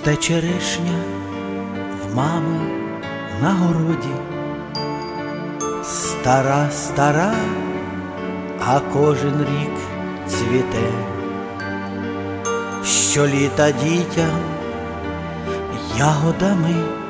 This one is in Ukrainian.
Росте черешня в мами на городі, стара, стара, а кожен рік цвіте. Щоліта дітям ягодами